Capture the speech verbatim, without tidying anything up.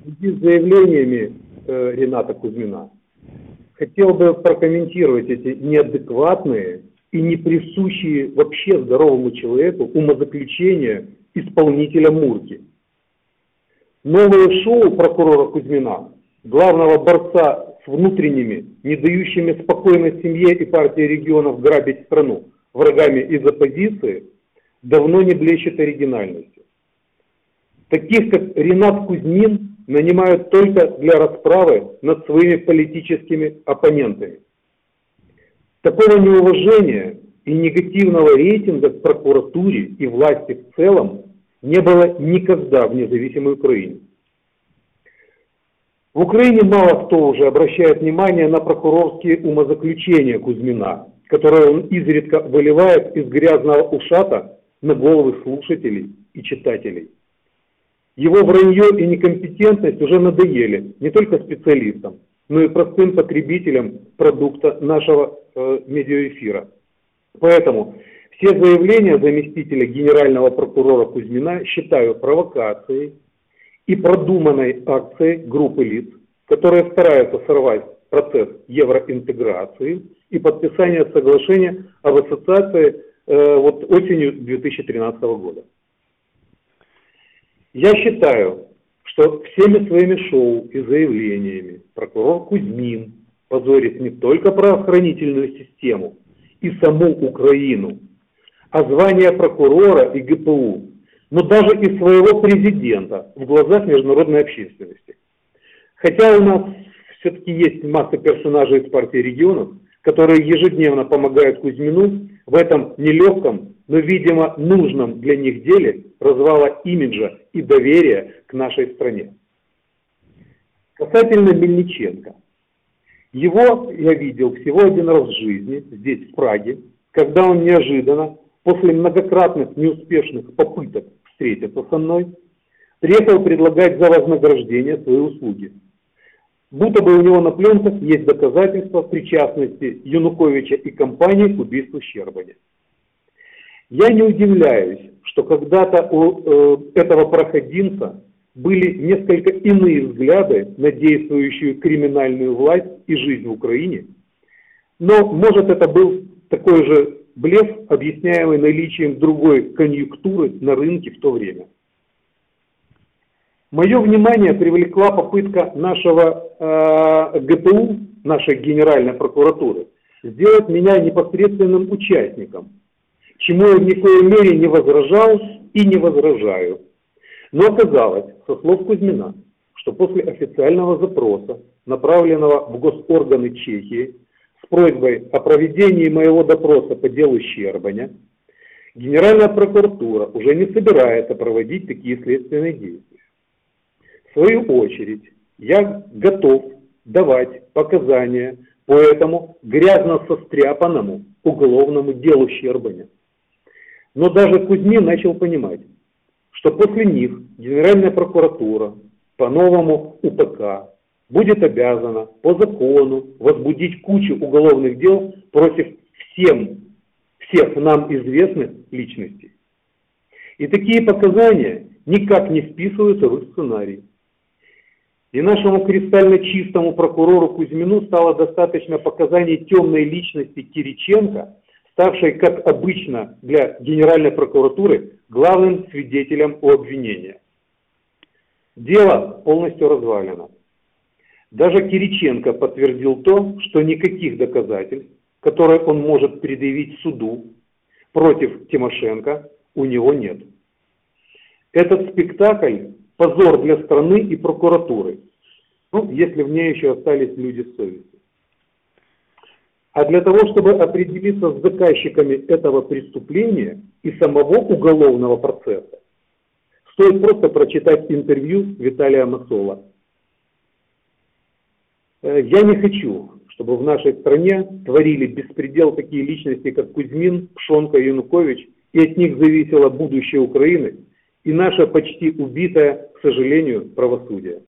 В связи с заявлениями э, Рената Кузьмина хотел бы прокомментировать эти неадекватные и не присущие вообще здоровому человеку умозаключения исполнителя Мурки. Новое шоу прокурора Кузьмина, главного борца с внутренними, не дающими спокойной семье и партии регионов грабить страну, врагами из оппозиции, давно не блещет оригинальностью. Таких, как Ренат Кузьмин, нанимают только для расправы над своими политическими оппонентами. Такого неуважения и негативного рейтинга в прокуратуре и власти в целом не было никогда в независимой Украине. В Украине мало кто уже обращает внимание на прокурорские умозаключения Кузьмина, которые он изредка выливает из грязного ушата на головы слушателей и читателей. Его вранье и некомпетентность уже надоели не только специалистам, но и простым потребителям продукта нашего э, медиаэфира. Поэтому все заявления заместителя генерального прокурора Кузьмина считаю провокацией и продуманной акцией группы лиц, которые стараются сорвать процесс евроинтеграции и подписания соглашения об ассоциации э, вот осенью две тысячи тринадцатого года. Я считаю, что всеми своими шоу и заявлениями прокурор Кузьмин позорит не только правоохранительную систему и саму Украину, а звание прокурора и гэ пэ у, но даже и своего президента в глазах международной общественности. Хотя у нас все-таки есть масса персонажей из партии регионов, которые ежедневно помогают Кузьмину в этом нелегком, но, видимо, нужном для них деле развала имиджа и доверия к нашей стране. Касательно Мельниченко. Его я видел всего один раз в жизни, здесь, в Праге, когда он неожиданно, после многократных неуспешных попыток встретиться со мной, приехал предлагать за вознаграждение свои услуги. Будто бы у него на пленках есть доказательства причастности Януковича и компании к убийству Щербани. Я не удивляюсь, что когда-то у э, этого проходимца были несколько иные взгляды на действующую криминальную власть и жизнь в Украине, но может это был такой же блеф, объясняемый наличием другой конъюнктуры на рынке в то время. Мое внимание привлекла попытка нашего э, гэ пэ у, нашей Генеральной прокуратуры, сделать меня непосредственным участником, чему я в никоей мере не возражал и не возражаю. Но оказалось, со слов Кузьмина, что после официального запроса, направленного в госорганы Чехии, с просьбой о проведении моего допроса по делу Щербаня, Генеральная прокуратура уже не собирается проводить такие следственные действия. В свою очередь, я готов давать показания по этому грязно состряпанному уголовному делу Щербаня. Но даже Кузьмин начал понимать, что после них Генеральная прокуратура по новому у пэ ка будет обязана по закону возбудить кучу уголовных дел против всем, всех нам известных личностей. И такие показания никак не вписываются в их сценарий. И нашему кристально чистому прокурору Кузьмину стало достаточно показаний темной личности Кириченко, ставшей, как обычно для Генеральной прокуратуры, главным свидетелем у обвинения. Дело полностью развалено. Даже Кириченко подтвердил то, что никаких доказательств, которые он может предъявить суду против Тимошенко, у него нет. Этот спектакль – позор для страны и прокуратуры, ну, если в ней еще остались люди с совестью. А для того, чтобы определиться с заказчиками этого преступления и самого уголовного процесса, стоит просто прочитать интервью Виталия Масола. Я не хочу, чтобы в нашей стране творили беспредел такие личности, как Кузьмин, Пшонка, Янукович, и от них зависело будущее Украины и наше почти убитое, к сожалению, правосудие.